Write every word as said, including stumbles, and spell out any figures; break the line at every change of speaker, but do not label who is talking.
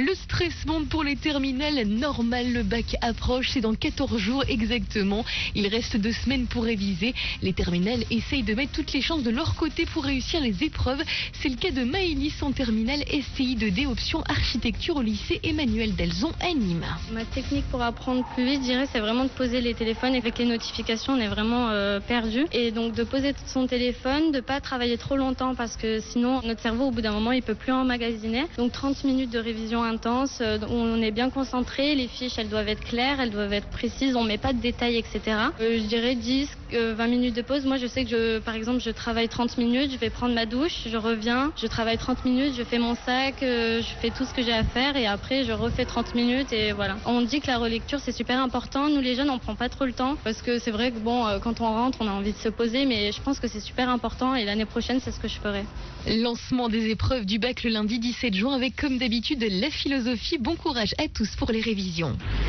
Le stress monte pour les terminales. Normal, le bac approche, c'est dans quatorze jours exactement. Il reste deux semaines pour réviser. Les terminales essayent de mettre toutes les chances de leur côté pour réussir les épreuves. C'est le cas de Maëlys en terminale S T I deux D option architecture au lycée Emmanuel Delzon à Nîmes.
Ma technique pour apprendre plus vite, je dirais, c'est vraiment de poser les téléphones. Avec les notifications, on est vraiment euh, perdu. Et donc de poser son téléphone, de pas travailler trop longtemps parce que sinon notre cerveau au bout d'un moment il peut plus emmagasiner. Donc trente minutes de révision intense, euh, on est bien concentré. Les fiches elles doivent être claires, elles doivent être précises. On met pas de détails, et cetera. Euh, je dirais dix, vingt minutes de pause. Moi je sais que je, par exemple, je travaille trente minutes, je vais prendre ma douche, je reviens, je travaille trente minutes, je fais mon sac, euh, je fais tout ce que j'ai à faire et après je refais trente minutes et voilà. On dit que la relecture c'est super important. Nous les jeunes on prend pas trop le temps parce que c'est vrai que bon euh, quand on rentre on a envie de se poser, mais je pense que c'est super important et l'année prochaine c'est ce que je ferai.
Lancement des épreuves du bac le lundi dix-sept juin avec comme d'habitude la philosophie. Bon courage à tous pour les révisions.